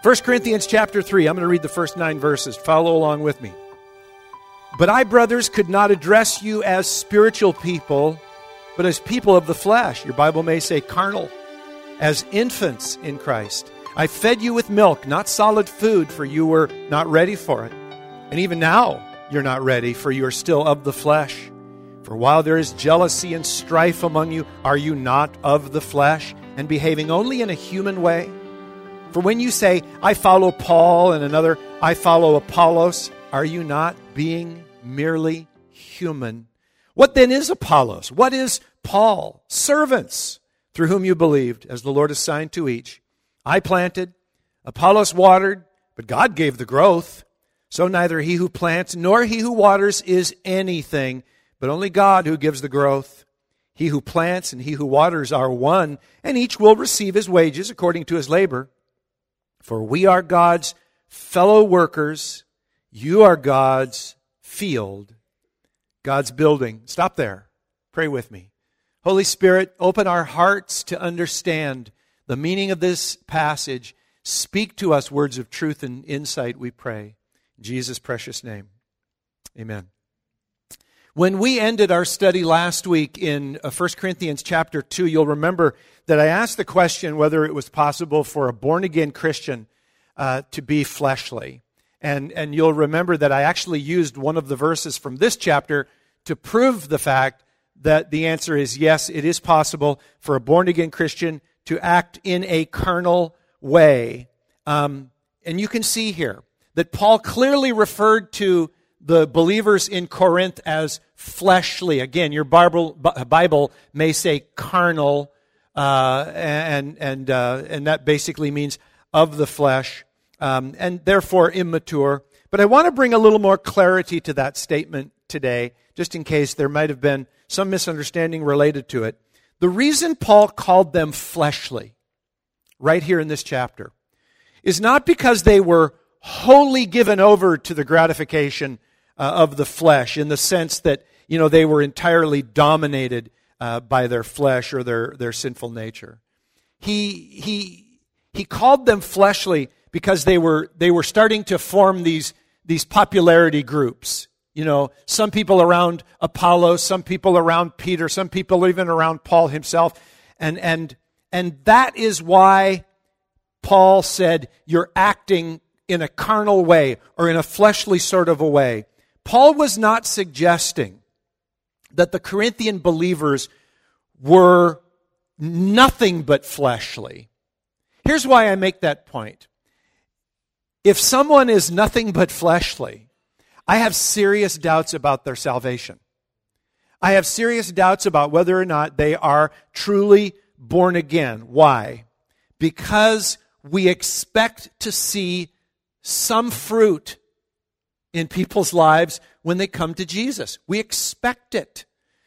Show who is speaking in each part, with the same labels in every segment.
Speaker 1: 1 Corinthians chapter 3, I'm going to read the first 9 verses. Follow along with me. But I, brothers, could not address you as spiritual people, but as people of the flesh. Your Bible may say carnal, as infants in Christ. I fed you with milk, not solid food, for you were not ready for it. And even now you're not ready, for you are still of the flesh. For while there is jealousy and strife among you, are you not of the flesh, and behaving only in a human way? For when you say, I follow Paul, and another, I follow Apollos, are you not being merely human? What then is Apollos? What is Paul? Servants, through whom you believed, as the Lord assigned to each. I planted, Apollos watered, but God gave the growth. So neither he who plants nor he who waters is anything, but only God who gives the growth. He who plants and he who waters are one, and each will receive his wages according to his labor. For we are God's fellow workers. You are God's field, God's building. Stop there. Pray with me. Holy Spirit, open our hearts to understand the meaning of this passage. Speak to us words of truth and insight, we pray. In Jesus' precious name. Amen. When we ended our study last week in 1 Corinthians chapter 2, you'll remember that I asked the question whether it was possible for a born-again Christian to be fleshly. And you'll remember that I actually used one of the verses from this chapter to prove the fact that the answer is yes, it is possible for a born-again Christian to act in a carnal way. And you can see here that Paul clearly referred to the believers in Corinth as fleshly. Again, your Bible may say carnal, and that basically means of the flesh, and therefore immature. But I want to bring a little more clarity to that statement today, just in case there might have been some misunderstanding related to it. The reason Paul called them fleshly, right here in this chapter, is not because they were wholly given over to the gratification of the flesh, in the sense that, they were entirely dominated by their flesh or their sinful nature. He called them fleshly because they were starting to form these popularity groups. Some people around Apollos, some people around Peter, some people even around Paul himself. And that is why Paul said, you're acting in a carnal way or in a fleshly sort of a way. Paul was not suggesting that the Corinthian believers were nothing but fleshly. Here's why I make that point. If someone is nothing but fleshly, I have serious doubts about their salvation. I have serious doubts about whether or not they are truly born again. Why? Because we expect to see some fruit in people's lives when they come to Jesus. We expect it.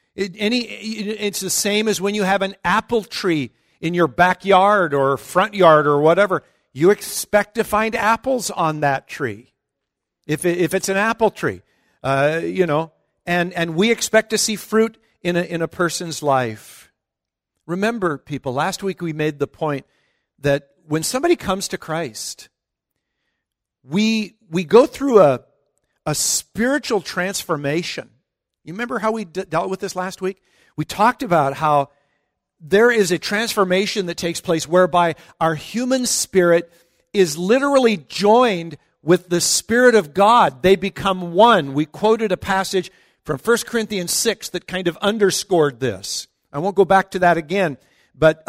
Speaker 1: It's the same as when you have an apple tree in your backyard or front yard or whatever. You expect to find apples on that tree. If it's an apple tree, and we expect to see fruit in a person's life. Remember, people, last week we made the point that when somebody comes to Christ, we go through a spiritual transformation. You remember how we dealt with this last week? We talked about how there is a transformation that takes place whereby our human spirit is literally joined with the Spirit of God. They become one. We quoted a passage from 1 Corinthians 6 that kind of underscored this. I won't go back to that again, but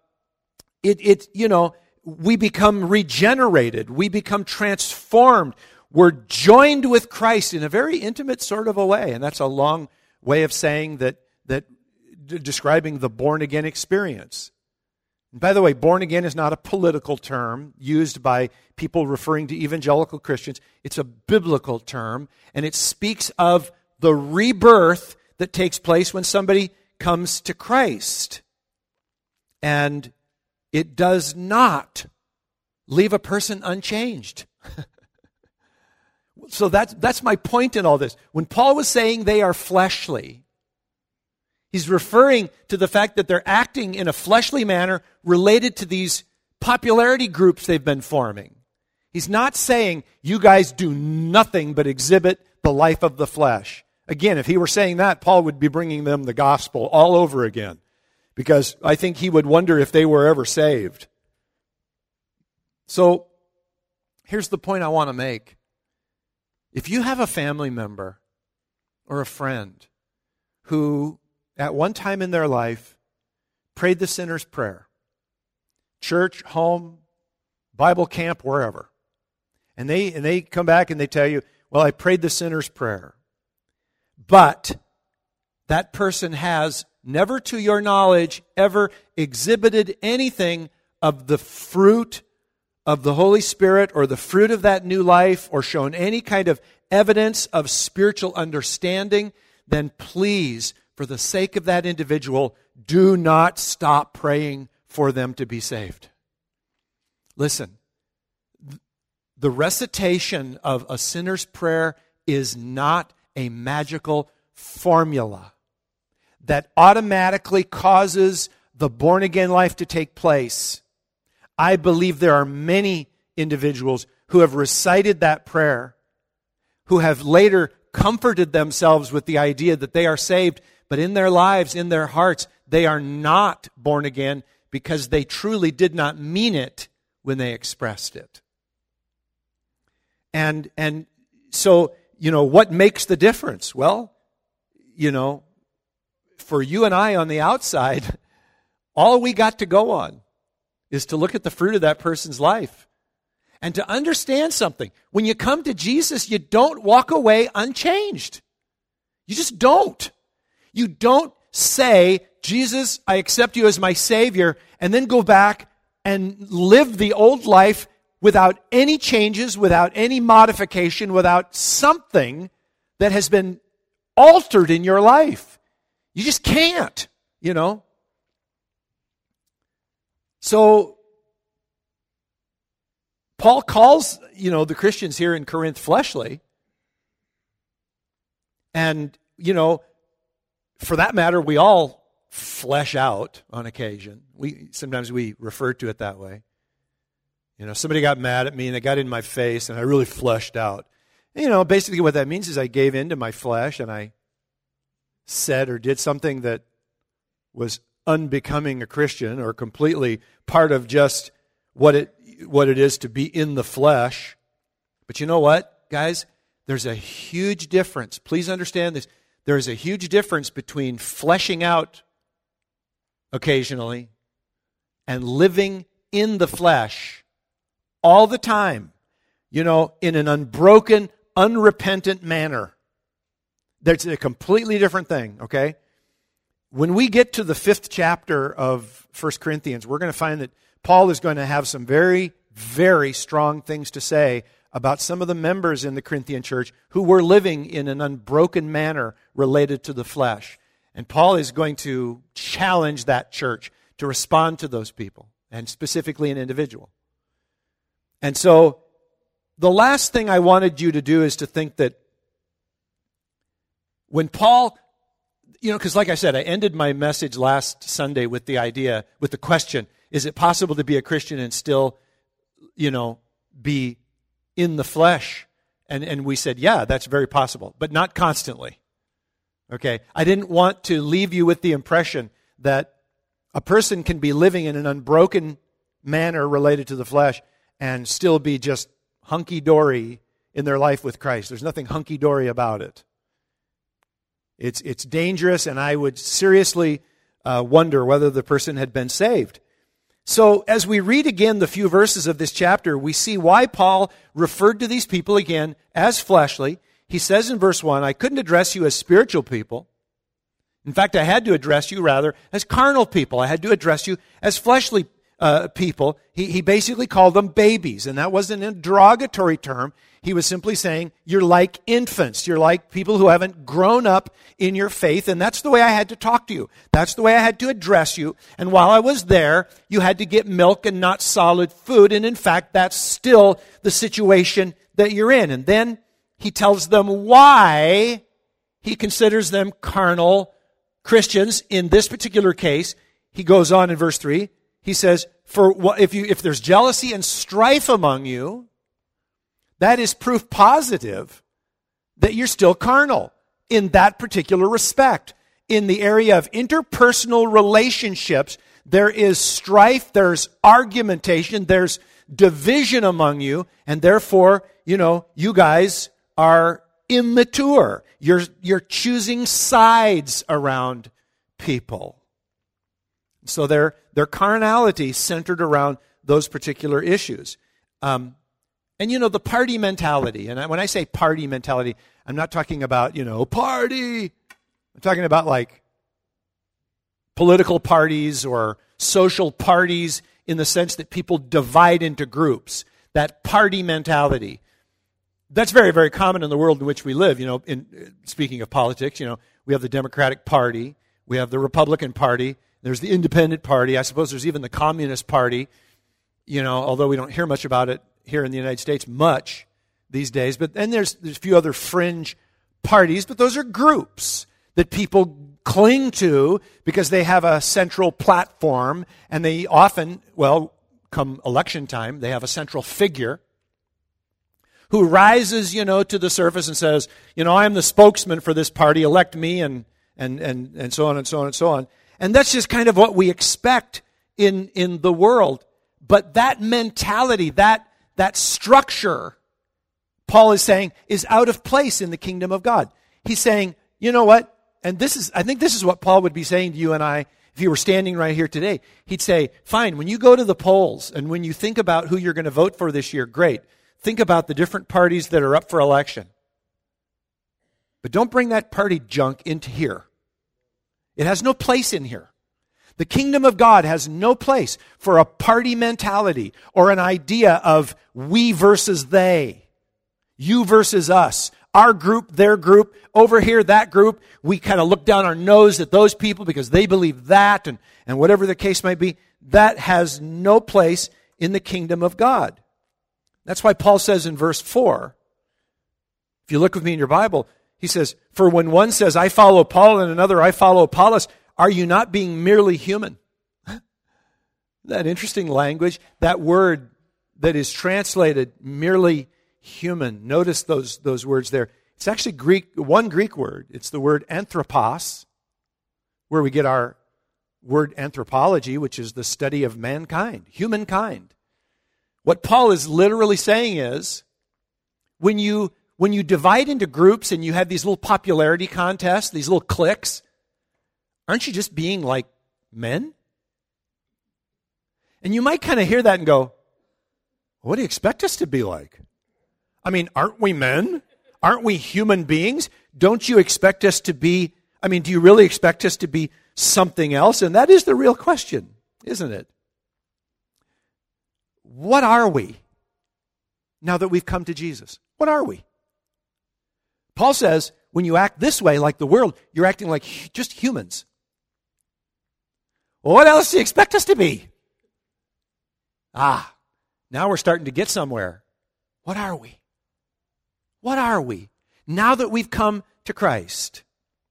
Speaker 1: we become regenerated. We become transformed. We're joined with Christ in a very intimate sort of a way, and that's a long way of saying that describing the born-again experience. And by the way, born again is not a political term used by people referring to evangelical Christians. It's a biblical term, and it speaks of the rebirth that takes place when somebody comes to Christ. And it does not leave a person unchanged. So that's my point in all this. When Paul was saying they are fleshly, he's referring to the fact that they're acting in a fleshly manner related to these popularity groups they've been forming. He's not saying you guys do nothing but exhibit the life of the flesh. Again, if he were saying that, Paul would be bringing them the gospel all over again, because I think he would wonder if they were ever saved. So here's the point I want to make. If you have a family member or a friend who at one time in their life prayed the sinner's prayer, church, home, Bible camp, wherever, and they come back and they tell you, well, I prayed the sinner's prayer, but that person has never to your knowledge ever exhibited anything of the fruit of the Holy Spirit or the fruit of that new life or shown any kind of evidence of spiritual understanding, then please, for the sake of that individual, do not stop praying for them to be saved. Listen, the recitation of a sinner's prayer is not a magical formula that automatically causes the born-again life to take place. I believe there are many individuals who have recited that prayer, who have later comforted themselves with the idea that they are saved, but in their lives, in their hearts, they are not born again because they truly did not mean it when they expressed it. And so, what makes the difference? Well, for you and I on the outside, all we got to go on is to look at the fruit of that person's life and to understand something. When you come to Jesus, you don't walk away unchanged. You just don't. You don't say, Jesus, I accept you as my Savior, and then go back and live the old life without any changes, without any modification, without something that has been altered in your life. You just can't, So, Paul calls, the Christians here in Corinth fleshly. And, for that matter, we all flesh out on occasion. Sometimes we refer to it that way. Somebody got mad at me and they got in my face and I really fleshed out. Basically what that means is I gave in to my flesh and I said or did something that was unbecoming a Christian or completely part of just what it is to be in the flesh. But you know what, guys? There's a huge difference. Please understand this. There is a huge difference between fleshing out occasionally and living in the flesh all the time, in an unbroken, unrepentant manner. That's a completely different thing, okay? When we get to the 5th chapter of 1 Corinthians, we're going to find that Paul is going to have some very, very strong things to say about some of the members in the Corinthian church who were living in an unbroken manner related to the flesh. And Paul is going to challenge that church to respond to those people, and specifically an individual. And so, the last thing I wanted you to do is to think that when Paul, because like I said, I ended my message last Sunday with the question, is it possible to be a Christian and still, be in the flesh? And we said, yeah, that's very possible, but not constantly. Okay? I didn't want to leave you with the impression that a person can be living in an unbroken manner related to the flesh and still be just hunky-dory in their life with Christ. There's nothing hunky-dory about it. It's dangerous, and I would seriously wonder whether the person had been saved. So as we read again the few verses of this chapter, we see why Paul referred to these people again as fleshly. He says in verse 1, I couldn't address you as spiritual people. In fact, I had to address you rather as carnal people. I had to address you as fleshly people. He basically called them babies, and that wasn't a derogatory term. He was simply saying, you're like infants. You're like people who haven't grown up in your faith, and that's the way I had to talk to you. That's the way I had to address you. And while I was there, you had to get milk and not solid food, and in fact, that's still the situation that you're in. And then he tells them why he considers them carnal Christians in this particular case. He goes on in verse 3. He says, if there's jealousy and strife among you, that is proof positive that you're still carnal in that particular respect. In the area of interpersonal relationships, there is strife, there's argumentation, there's division among you, and therefore, you guys are immature. You're choosing sides around people. So their carnality centered around those particular issues. And the party mentality, and when I say party mentality, I'm not talking about, party. I'm talking about like political parties or social parties in the sense that people divide into groups. That party mentality. That's very, very common in the world in which we live. Speaking of politics, we have the Democratic Party, we have the Republican Party, there's the Independent Party, I suppose there's even the Communist Party, although we don't hear much about it here in the United States much these days. But then there's a few other fringe parties, but those are groups that people cling to because they have a central platform, and they often, come election time, they have a central figure who rises, to the surface and says, I am the spokesman for this party, elect me, and so on and so on and so on. And that's just kind of what we expect in the world. But that mentality, that structure, Paul is saying, is out of place in the kingdom of God. He's saying, you know what? And I think this is what Paul would be saying to you and I if he were standing right here today. He'd say, fine, when you go to the polls and when you think about who you're going to vote for this year, great. Think about the different parties that are up for election. But don't bring that party junk into here. It has no place in here. The kingdom of God has no place for a party mentality or an idea of we versus they, you versus us, our group, their group, over here, that group. We kind of look down our nose at those people because they believe that, and whatever the case might be. That has no place in the kingdom of God. That's why Paul says in verse 4, if you look with me in your Bible, he says, for when one says, I follow Paul, and another, I follow Apollos, are you not being merely human? That interesting language, that word that is translated merely human. Notice those words there. It's actually one Greek word. It's the word anthropos, where we get our word anthropology, which is the study of mankind, humankind. What Paul is literally saying is, when you divide into groups and you have these little popularity contests, these little cliques, aren't you just being like men? And you might kind of hear that and go, what do you expect us to be like? I mean, aren't we men? Aren't we human beings? Don't you expect us to be, do you really expect us to be something else? And that is the real question, isn't it? What are we now that we've come to Jesus? What are we? Paul says, when you act this way like the world, you're acting like just humans. Well, what else do you expect us to be? Now we're starting to get somewhere. What are we? What are we now that we've come to Christ?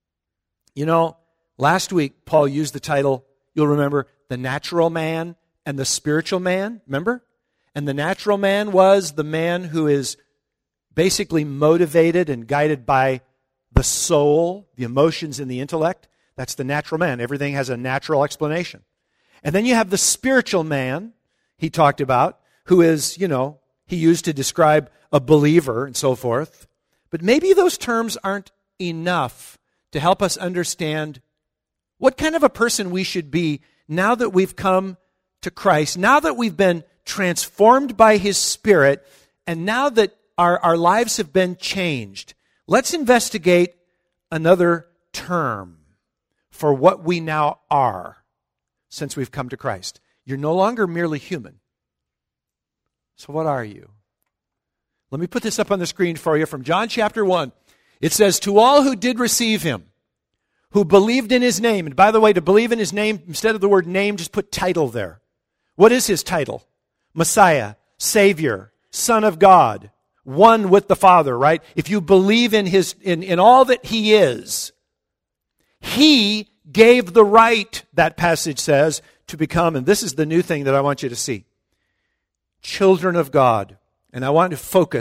Speaker 1: Last week, Paul used the title, you'll remember, the natural man and the spiritual man. Remember? And the natural man was the man who is basically motivated and guided by the soul, the emotions, and the intellect. That's the natural man. Everything has a natural explanation. And then you have the spiritual man, he talked about, who is, he used to describe a believer and so forth. But maybe those terms aren't enough to help us understand what kind of a person we should be now that we've come to Christ, now that we've been transformed by His Spirit, and now that our lives have been changed. Let's investigate another term for what we now are since we've come to Christ. You're no longer merely human. So what are you? Let me put this up on the screen for you from John chapter 1. It says, to all who did receive Him, who believed in His name. And by the way, to believe in His name, instead of the word name, just put title there. What is His title? Messiah, Savior, Son of God, one with the Father, right? If you believe in in all that He is, He gave the right, that passage says, to become, and this is the new thing that I want you to see, children of God. And I want to focus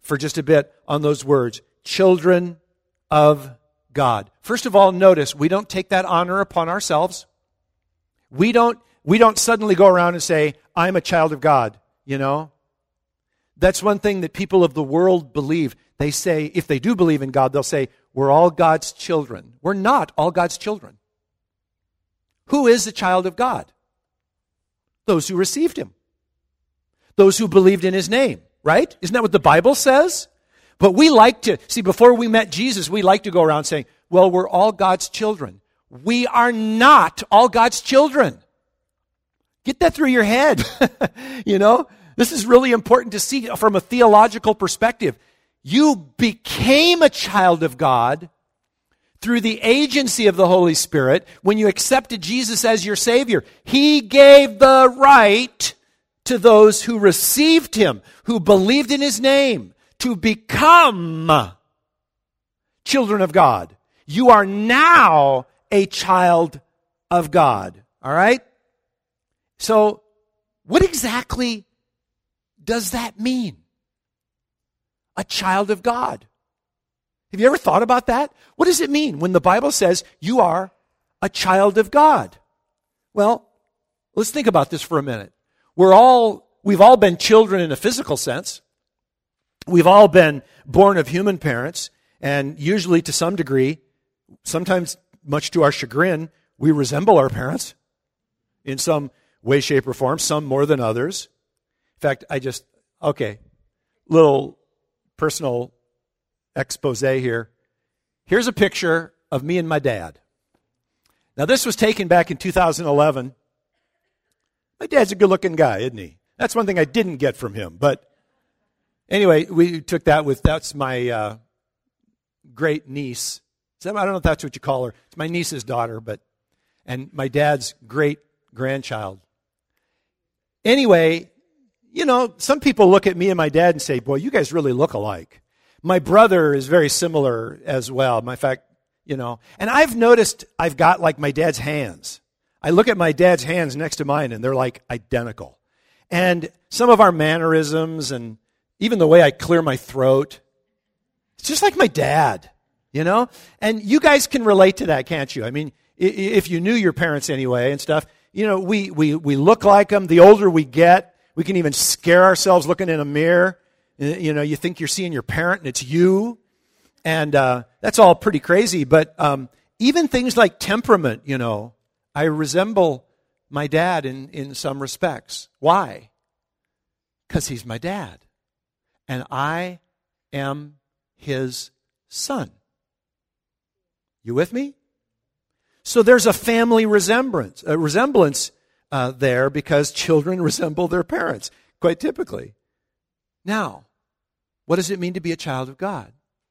Speaker 1: for just a bit on those words, children of God. First of all, notice, we don't take that honor upon ourselves. We don't suddenly go around and say, I'm a child of God, you know. That's one thing that people of the world believe. They say, if they do believe in God, they'll say, we're all God's children. We're not all God's children. Who is a child of God? Those who received him. Those who believed in his name, right? Isn't that what the Bible says? But we like to, see, before we met Jesus, we like to go around saying, well, we're all God's children. We are not all God's children. Get that through your head. You know, this is really important to see from a theological perspective. You became a child of God through the agency of the Holy Spirit when you accepted Jesus as your Savior. He gave the right to those who received him, who believed in his name, to become children of God. You are now a child of God. All right? So, what exactly does that mean? A child of God. Have you ever thought about that? What does it mean when the Bible says you are a child of God? Well, let's think about this for a minute. We've all been children in a physical sense. We've all been born of human parents, and usually to some degree, sometimes much to our chagrin, we resemble our parents in some way, shape, or form, some more than others. In fact, little personal expose here. Here's a picture of me and my dad. Now, this was taken back in 2011. My dad's a good-looking guy, isn't he? That's one thing I didn't get from him. But anyway, we took that's my great niece. I don't know if that's what you call her. It's my niece's daughter, and my dad's great grandchild. Anyway, you know, some people look at me and my dad and say, boy, you guys really look alike. My brother is very similar as well. In fact, you know, and I've noticed I've got like my dad's hands. I look at my dad's hands next to mine and they're like identical. And some of our mannerisms and even the way I clear my throat, it's just like my dad, you know? And you guys can relate to that, can't you? I mean, if you knew your parents anyway and stuff, you know, we look like them. The older we get, we can even scare ourselves looking in a mirror. You know, you think you're seeing your parent and it's you. And that's all pretty crazy. But even things like temperament, you know, I resemble my dad in some respects. Why? Because he's my dad. And I am his son. You with me? So there's a family resemblance there because children resemble their parents, quite typically. Now, what does it mean to be a child of God?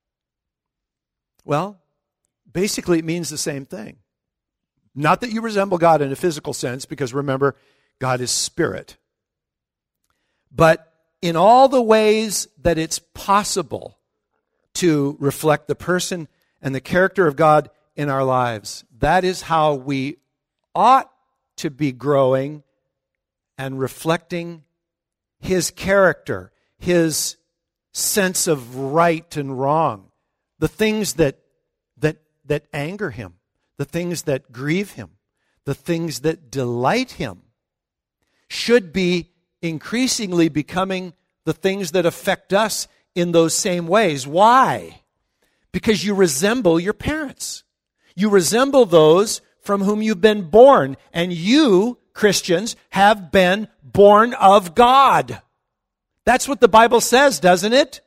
Speaker 1: Well, basically it means the same thing. Not that you resemble God in a physical sense, because remember, God is spirit. But in all the ways that it's possible to reflect the person and the character of God in our lives, that is how we ought to be growing and reflecting his character, his sense of right and wrong, the things that anger him, the things that grieve him, the things that delight him, should be increasingly becoming the things that affect us in those same ways. Why? Because you resemble your parents. You resemble those from whom you've been born. And you, Christians, have been born of God. That's what the Bible says, doesn't it?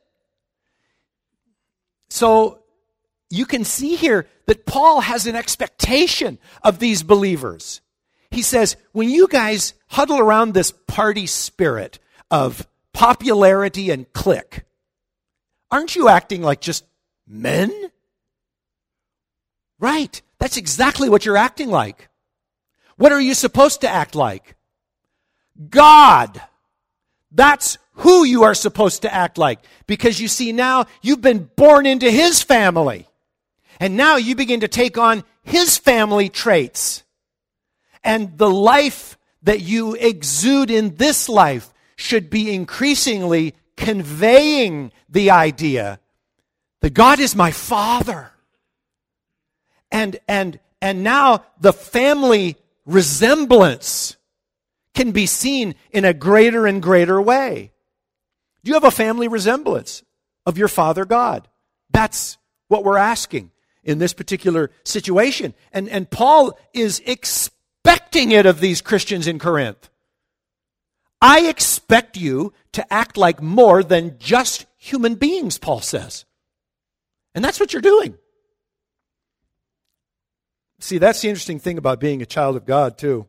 Speaker 1: So you can see here that Paul has an expectation of these believers. He says, when you guys huddle around this party spirit of popularity and clique, aren't you acting like just men? Right. That's exactly what you're acting like. What are you supposed to act like? God. That's who you are supposed to act like. Because you see, now you've been born into his family. And now you begin to take on his family traits. And the life that you exude in this life should be increasingly conveying the idea that God is my Father. And now the family resemblance can be seen in a greater and greater way. Do you have a family resemblance of your Father God? That's what we're asking in this particular situation. And Paul is expecting it of these Christians in Corinth. I expect you to act like more than just human beings, Paul says. And that's what you're doing. See, that's the interesting thing about being a child of God, too.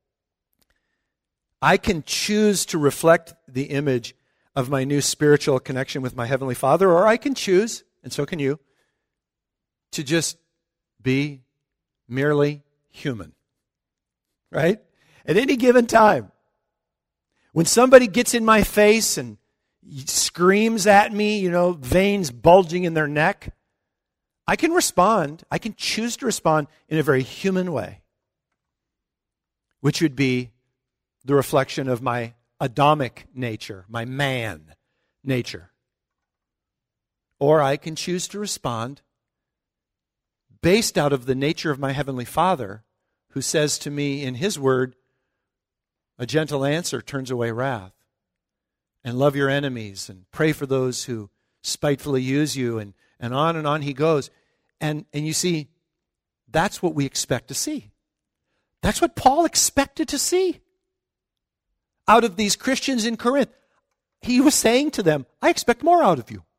Speaker 1: I can choose to reflect the image of my new spiritual connection with my Heavenly Father, or I can choose, and so can you, to just be merely human. Right? At any given time. When somebody gets in my face and screams at me, veins bulging in their neck, I can respond. I can choose to respond in a very human way, which would be the reflection of my Adamic nature, my man nature. Or I can choose to respond based out of the nature of my Heavenly Father, who says to me in His Word, a gentle answer turns away wrath. And love your enemies and pray for those who spitefully use you, and on he goes. And you see, that's what we expect to see. That's what Paul expected to see out of these Christians in Corinth. He was saying to them, I expect more out of you.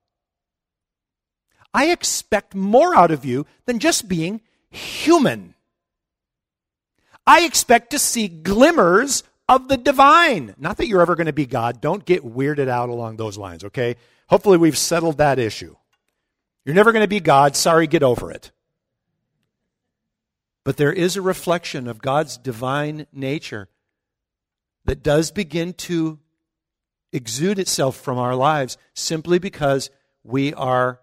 Speaker 1: I expect more out of you than just being human. I expect to see glimmers of the divine. Not that you're ever going to be God. Don't get weirded out along those lines, okay? Hopefully we've settled that issue. You're never going to be God. Sorry, get over it. But there is a reflection of God's divine nature that does begin to exude itself from our lives simply because we are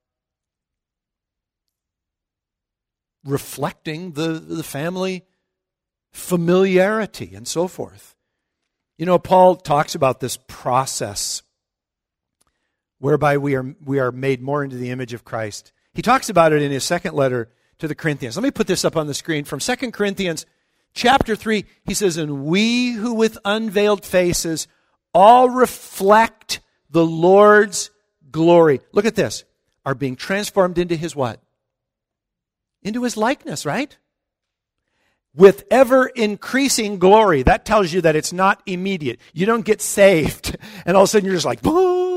Speaker 1: reflecting the family familiarity and so forth. Paul talks about this process whereby we are made more into the image of Christ. He talks about it in his second letter to the Corinthians. Let me put this up on the screen. From 2 Corinthians chapter 3, he says, and we who with unveiled faces all reflect the Lord's glory. Look at this. Are being transformed into His what? Into His likeness, right? With ever increasing glory. That tells you that it's not immediate. You don't get saved and all of a sudden you're just like,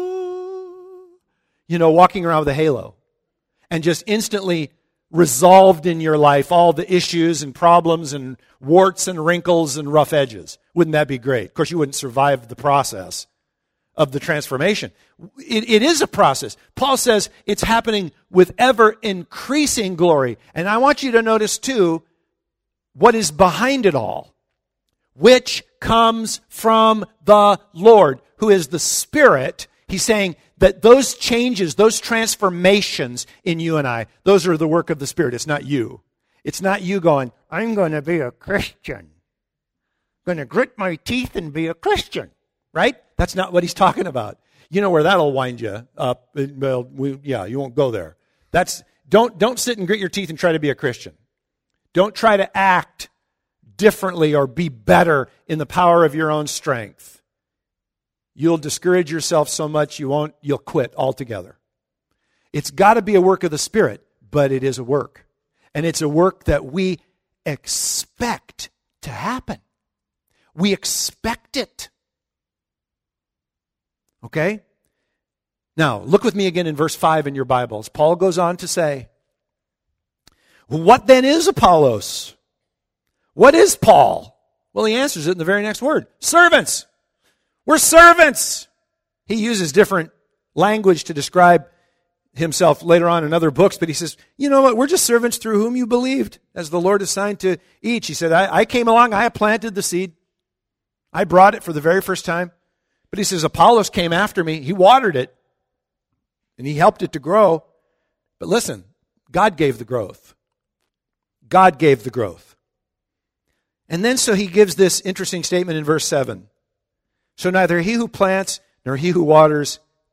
Speaker 1: walking around with a halo and just instantly resolved in your life all the issues and problems and warts and wrinkles and rough edges. Wouldn't that be great? Of course, you wouldn't survive the process of the transformation. It is a process. Paul says it's happening with ever increasing glory. And I want you to notice too, what is behind it all, which comes from the Lord, who is the Spirit. He's saying that those changes, those transformations in you and I, those are the work of the Spirit. It's not you. It's not you going, I'm going to be a Christian. I'm going to grit my teeth and be a Christian. Right? That's not what he's talking about. You know where that'll wind you up. Well, you won't go there. Don't sit and grit your teeth and try to be a Christian. Don't try to act differently or be better in the power of your own strength. You'll discourage yourself so much you'll quit altogether. It's got to be a work of the Spirit, but it is a work. And it's a work that we expect to happen. We expect it. Okay? Now, look with me again in verse 5 in your Bibles. Paul goes on to say, what then is Apollos? What is Paul? Well, he answers it in the very next word. Servants. We're servants. He uses different language to describe himself later on in other books, but he says, you know what? We're just servants through whom you believed, as the Lord assigned to each. He said, I came along, I planted the seed. I brought it for the very first time. But he says, Apollos came after me. He watered it, and he helped it to grow. But listen, God gave the growth. God gave the growth. And then so he gives this interesting statement in verse 7. So neither he who plants nor he who waters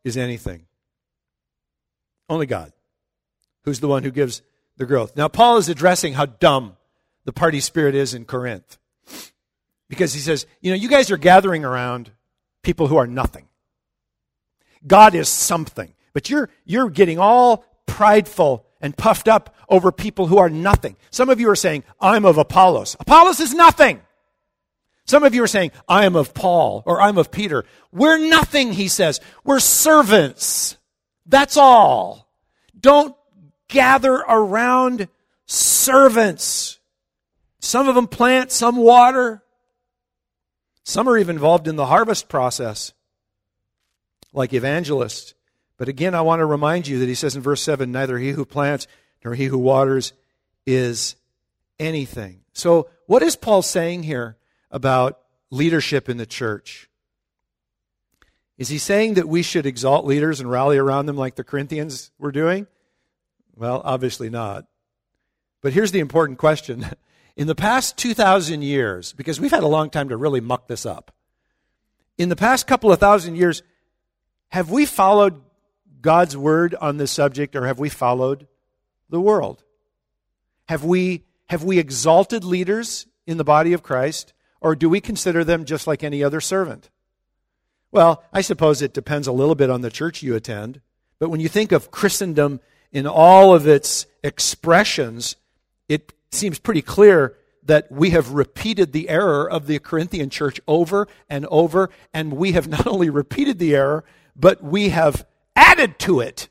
Speaker 1: is anything. Only God, who's the one who gives the growth. Now, Paul is addressing how dumb the party spirit is in Corinth. Because he says, you guys are gathering around people who are nothing. God is something. But you're getting all prideful and puffed up over people who are nothing. Some of you are saying, I'm of Apollos. Apollos is nothing. Some of you are saying, I am of Paul, or I'm of Peter. We're nothing, he says. We're servants. That's all. Don't gather around servants. Some of them plant, some water. Some are even involved in the harvest process, like evangelists. But again, I want to remind you that he says in verse 7, neither he who plants nor he who waters is anything. So what is Paul saying here about leadership in the church? Is he saying that we should exalt leaders and rally around them like the Corinthians were doing? Well, obviously not. But here's the important question. In the past 2,000 years, because we've had a long time to really muck this up, in the past couple of thousand years, have we followed God's word on this subject, or have we followed the world? Have we exalted leaders in the body of Christ, or do we consider them just like any other servant? Well, I suppose it depends a little bit on the church you attend, but when you think of Christendom in all of its expressions, it seems pretty clear that we have repeated the error of the Corinthian church over and over, and we have not only repeated the error, but we have added to it,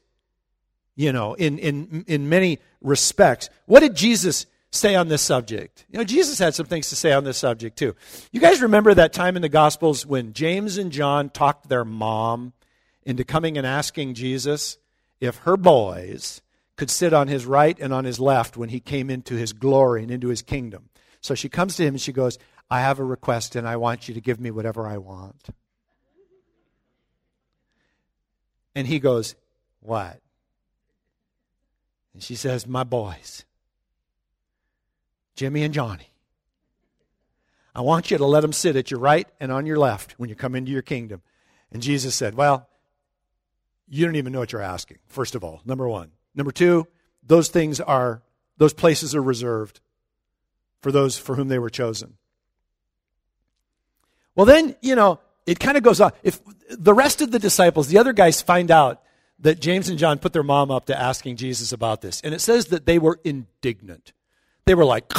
Speaker 1: in many respects. What did Jesus say on this subject? Jesus had some things to say on this subject too. You guys remember that time in the Gospels when James and John talked their mom into coming and asking Jesus if her boys could sit on his right and on his left when he came into his glory and into his kingdom. So she comes to him and she goes, I have a request and I want you to give me whatever I want. And he goes, what? And she says, my boys, Jimmy and Johnny. I want you to let them sit at your right and on your left when you come into your kingdom. And Jesus said, well, you don't even know what you're asking, first of all, number one. Number two, those places are reserved for those for whom they were chosen. Well, then, it kind of goes on. If the rest of the disciples, the other guys, find out that James and John put their mom up to asking Jesus about this, and it says that they were indignant. They were like,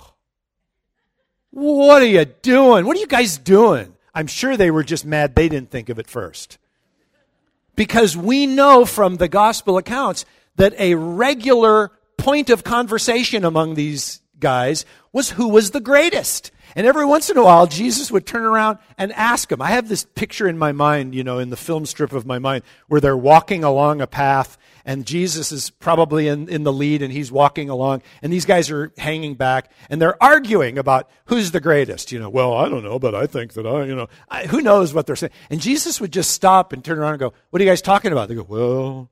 Speaker 1: what are you doing? What are you guys doing? I'm sure they were just mad they didn't think of it first. Because we know from the gospel accounts that a regular point of conversation among these guys was who was the greatest. And every once in a while, Jesus would turn around and ask them. I have this picture in my mind, in the film strip of my mind, where they're walking along a path, and Jesus is probably in the lead, and he's walking along, and these guys are hanging back, and they're arguing about who's the greatest. Well, I don't know, but I think that who knows what they're saying. And Jesus would just stop and turn around and go, what are you guys talking about? They go, well,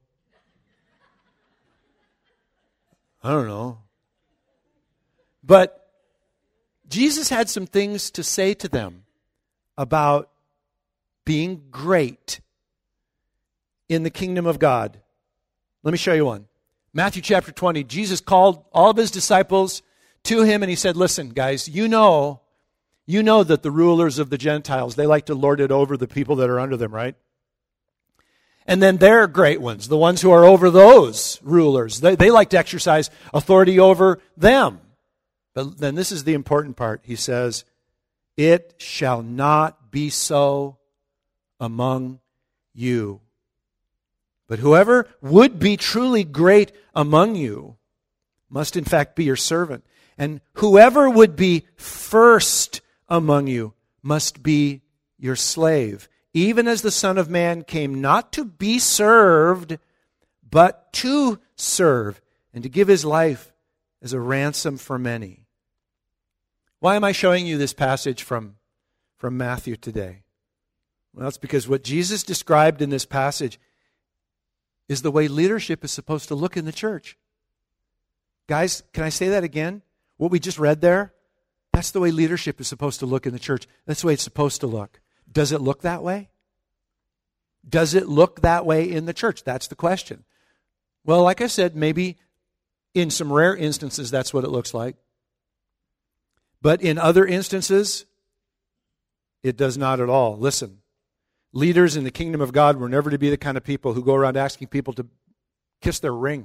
Speaker 1: I don't know. But Jesus had some things to say to them about being great in the kingdom of God. Let me show you one. Matthew chapter 20, Jesus called all of his disciples to him and he said, listen, guys, you know that the rulers of the Gentiles, they like to lord it over the people that are under them, right? And then they're great ones, the ones who are over those rulers. They like to exercise authority over them. But then this is the important part. He says, it shall not be so among you. But whoever would be truly great among you must in fact be your servant. And whoever would be first among you must be your slave. Even as the Son of Man came not to be served, but to serve and to give his life as a ransom for many. Why am I showing you this passage from Matthew today? Well, it's because what Jesus described in this passage is the way leadership is supposed to look in the church. Guys, can I say that again? What we just read there, that's the way leadership is supposed to look in the church. That's the way it's supposed to look. Does it look that way? Does it look that way in the church? That's the question. Well, like I said, maybe in some rare instances that's what it looks like. But in other instances, it does not at all. Listen, leaders in the kingdom of God were never to be the kind of people who go around asking people to kiss their ring,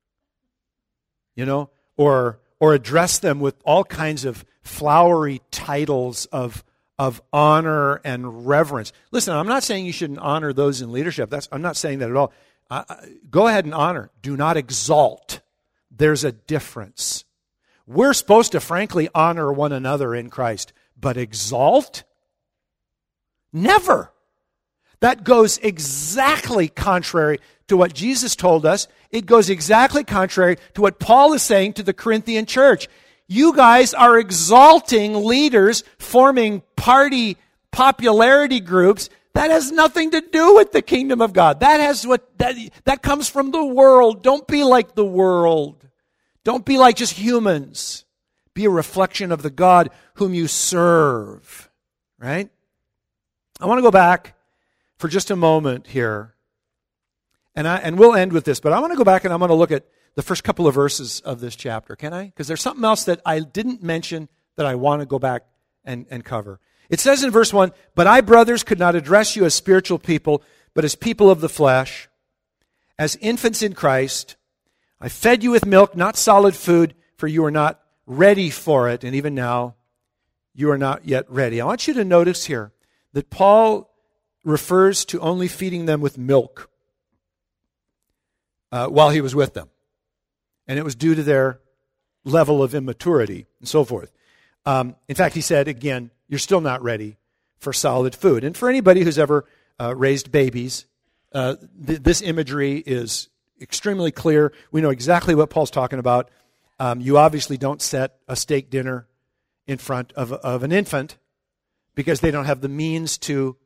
Speaker 1: or address them with all kinds of flowery titles of honor and reverence. Listen, I'm not saying you shouldn't honor those in leadership. I'm not saying that at all. Go ahead and honor. Do not exalt. There's a difference. We're supposed to frankly honor one another in Christ, but exalt? Never. That goes exactly contrary to what Jesus told us. It goes exactly contrary to what Paul is saying to the Corinthian church. You guys are exalting leaders, forming party popularity groups. That has nothing to do with the kingdom of God. That comes from the world. Don't be like the world. Don't be like just humans. Be a reflection of the God whom you serve. Right? I want to go back for just a moment here. And we'll end with this, but I want to go back and I'm going to look at the first couple of verses of this chapter. Can I? Because there's something else that I didn't mention that I want to go back and cover. It says in verse 1, "But I, brothers, could not address you as spiritual people, but as people of the flesh, as infants in Christ. I fed you with milk, not solid food, for you are not ready for it, and even now you are not yet ready." I want you to notice here that Paul refers to only feeding them with milk while he was with them. And it was due to their level of immaturity and so forth. In fact, he said, again, you're still not ready for solid food. And for anybody who's ever raised babies, this imagery is extremely clear. We know exactly what Paul's talking about. You obviously don't set a steak dinner in front of an infant because they don't have the means to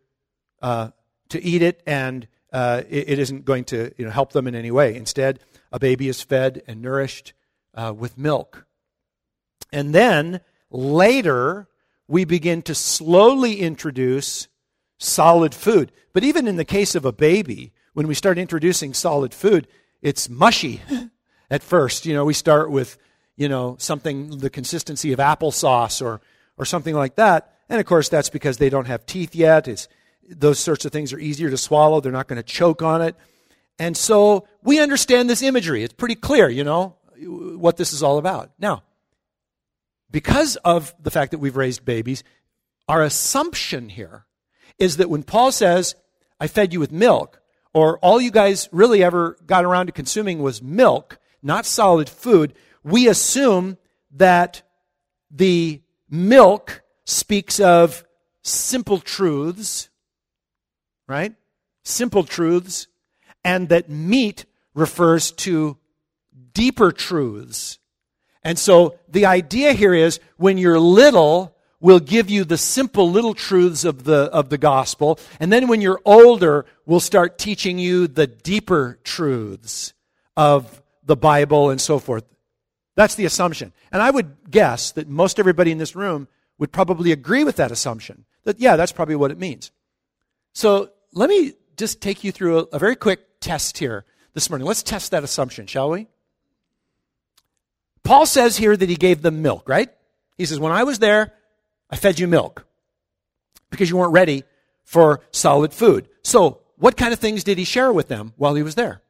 Speaker 1: eat it, and it isn't going to help them in any way. Instead, a baby is fed and nourished with milk. And then later, we begin to slowly introduce solid food. But even in the case of a baby, when we start introducing solid food, it's mushy at first. We start with, something the consistency of applesauce or something like that. And of course, that's because they don't have teeth yet. Those sorts of things are easier to swallow. They're not going to choke on it. And so we understand this imagery. It's pretty clear, what this is all about. Now, because of the fact that we've raised babies, our assumption here is that when Paul says, I fed you with milk, or all you guys really ever got around to consuming was milk, not solid food, we assume that the milk speaks of simple truths, right? Simple truths, and that meat refers to deeper truths. And so the idea here is when you're little, we'll give you the simple little truths of the gospel, and then when you're older, we'll start teaching you the deeper truths of the Bible and so forth. That's the assumption. And I would guess that most everybody in this room would probably agree with that assumption. That, yeah, that's probably what it means. So let me just take you through a very quick test here this morning. Let's test that assumption, shall we? Paul says here that he gave them milk, right? He says, when I was there, I fed you milk because you weren't ready for solid food. So what kind of things did he share with them while he was there?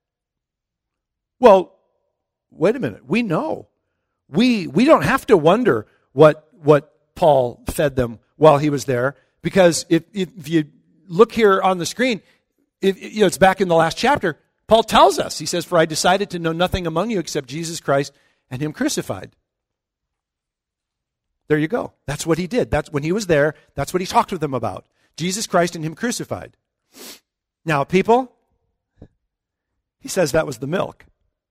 Speaker 1: Well, wait a minute. We know. We don't have to wonder what Paul fed them while he was there, because if you look here on the screen, it's back in the last chapter, Paul tells us, he says, for I decided to know nothing among you except Jesus Christ and him crucified. There you go. That's what he did. That's when he was there. That's what he talked with them about. Jesus Christ and him crucified. Now, people, he says that was the milk.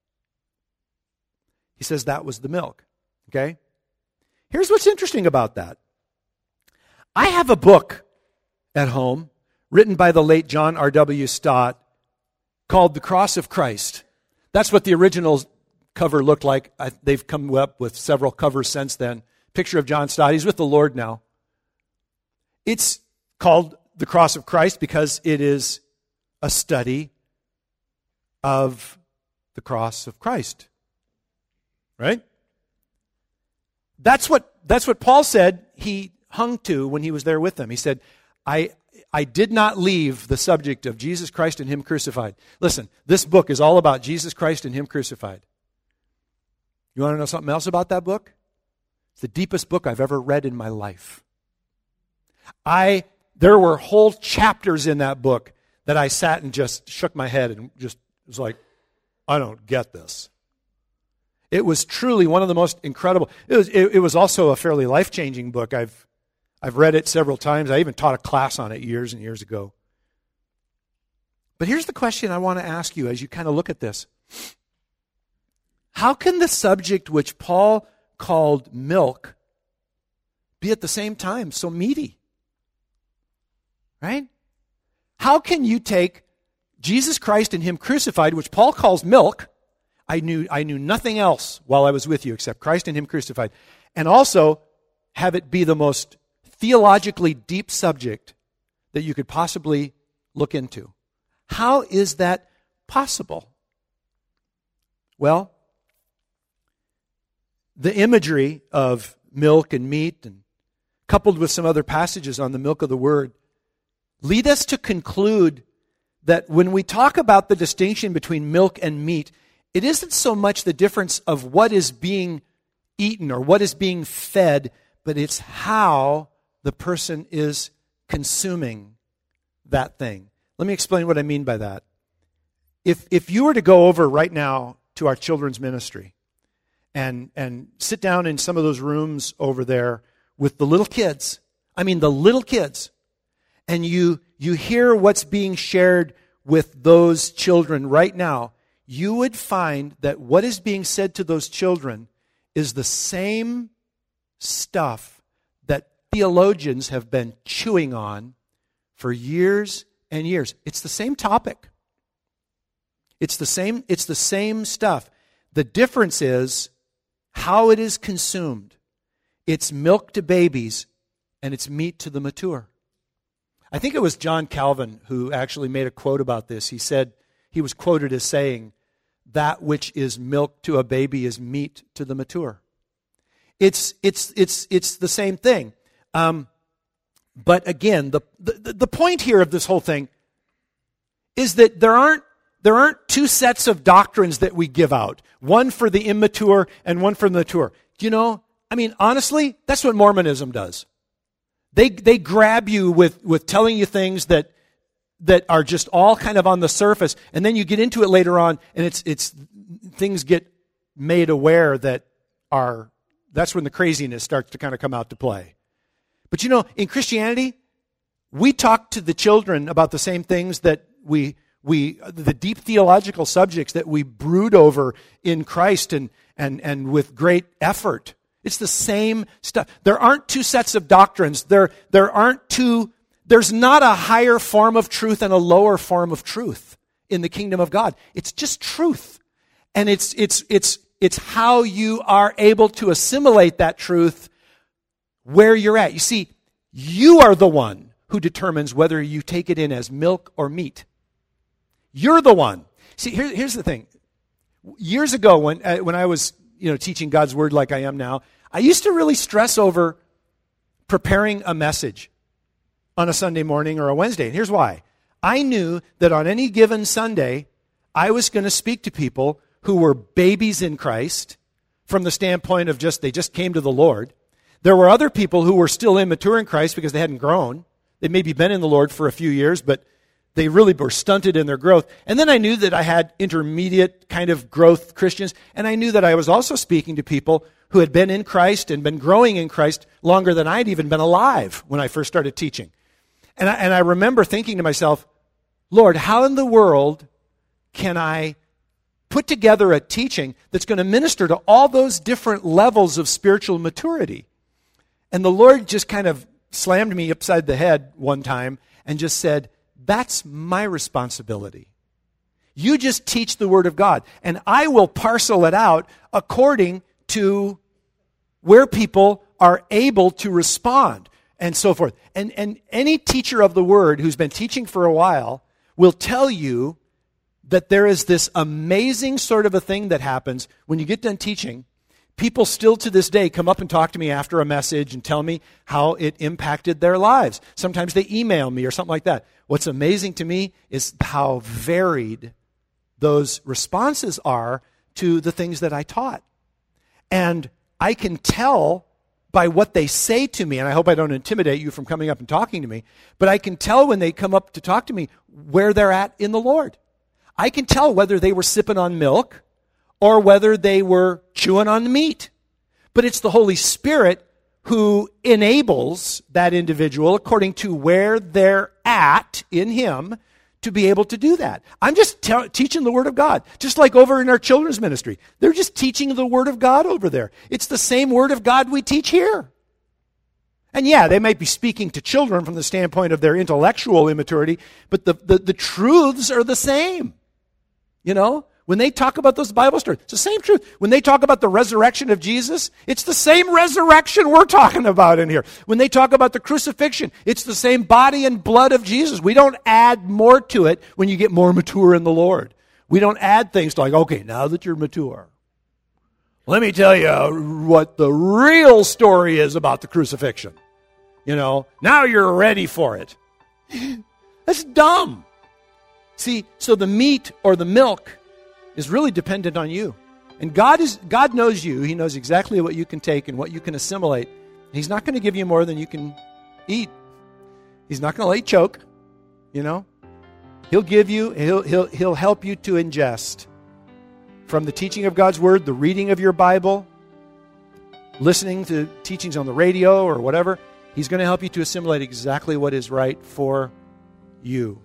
Speaker 1: He says that was the milk. Okay? Here's what's interesting about that. I have a book at home written by the late John R.W. Stott called The Cross of Christ. That's what the original cover looked like. They've come up with several covers since then. Picture of John Stott. He's with the Lord now. It's called The Cross of Christ because it is a study of the cross of Christ. Right? That's what Paul said he hung to when he was there with them. He said, I did not leave the subject of Jesus Christ and Him crucified. Listen, this book is all about Jesus Christ and Him crucified. You want to know something else about that book? It's the deepest book I've ever read in my life. There were whole chapters in that book that I sat and just shook my head and just was like, I don't get this. It was truly one of the most incredible. It was also a fairly life-changing book. I've read it several times. I even taught a class on it years and years ago. But here's the question I want to ask you as you kind of look at this. How can the subject which Paul called milk be at the same time so meaty? Right? How can you take Jesus Christ and Him crucified, which Paul calls milk? I knew nothing else while I was with you except Christ and Him crucified. And also have it be the most theologically deep subject that you could possibly look into. How is that possible? Well, the imagery of milk and meat, and coupled with some other passages on the milk of the Word, lead us to conclude that when we talk about the distinction between milk and meat, it isn't so much the difference of what is being eaten or what is being fed, but it's how the person is consuming that thing. Let me explain what I mean by that. If you were to go over right now to our children's ministry and sit down in some of those rooms over there with the little kids, and you hear what's being shared with those children right now, you would find that what is being said to those children is the same stuff that theologians have been chewing on for years and years. It's the same topic. It's the same stuff. The difference is how it is consumed. It's milk to babies and it's meat to the mature. I think it was John Calvin who actually made a quote about this. He said, he was quoted as saying, that which is milk to a baby is meat to the mature. It's the same thing. But again, the point here of this whole thing is that there aren't two sets of doctrines that we give out. One for the immature and one for the mature. Honestly, that's what Mormonism does. They grab you with telling you things that are just all kind of on the surface, and then you get into it later on, and it's things get made aware that's when the craziness starts to kind of come out to play. But in Christianity, we talk to the children about the same things that the deep theological subjects that we brood over in Christ and with great effort. It's the same stuff. There aren't two sets of doctrines. There's not a higher form of truth and a lower form of truth in the kingdom of God. It's just truth. And it's how you are able to assimilate that truth where you're at. You see, you are the one who determines whether you take it in as milk or meat. You're the one. See, here's the thing. Years ago when I was teaching God's Word like I am now, I used to really stress over preparing a message on a Sunday morning or a Wednesday. And here's why. I knew that on any given Sunday, I was going to speak to people who were babies in Christ from the standpoint of they just came to the Lord. There were other people who were still immature in Christ because they hadn't grown. They'd maybe been in the Lord for a few years, but they really were stunted in their growth. And then I knew that I had intermediate kind of growth Christians, and I knew that I was also speaking to people who had been in Christ and been growing in Christ longer than I'd even been alive when I first started teaching. And I remember thinking to myself, Lord, how in the world can I put together a teaching that's going to minister to all those different levels of spiritual maturity? And the Lord just kind of slammed me upside the head one time and just said, that's my responsibility. You just teach the Word of God, and I will parcel it out according to where people are able to respond and so forth. And any teacher of the Word who's been teaching for a while will tell you that there is this amazing sort of a thing that happens when you get done teaching. People still to this day come up and talk to me after a message and tell me how it impacted their lives. Sometimes they email me or something like that. What's amazing to me is how varied those responses are to the things that I taught. And I can tell by what they say to me, and I hope I don't intimidate you from coming up and talking to me, but I can tell when they come up to talk to me where they're at in the Lord. I can tell whether they were sipping on milk or whether they were chewing on meat. But it's the Holy Spirit who enables that individual, according to where they're at in Him, to be able to do that. I'm just teaching the Word of God. Just like over in our children's ministry. They're just teaching the Word of God over there. It's the same Word of God we teach here. And yeah, they might be speaking to children from the standpoint of their intellectual immaturity, but the truths are the same. You know? When they talk about those Bible stories, it's the same truth. When they talk about the resurrection of Jesus, it's the same resurrection we're talking about in here. When they talk about the crucifixion, it's the same body and blood of Jesus. We don't add more to it when you get more mature in the Lord. We don't add things like, okay, now that you're mature, let me tell you what the real story is about the crucifixion. You know, now you're ready for it. That's dumb. See, so the meat or the milk is really dependent on you. And God knows you. He knows exactly what you can take and what you can assimilate. He's not going to give you more than you can eat. He's not going to let you choke, you know. He'll give you, he'll help you to ingest from the teaching of God's Word, the reading of your Bible, listening to teachings on the radio or whatever. He's going to help you to assimilate exactly what is right for you.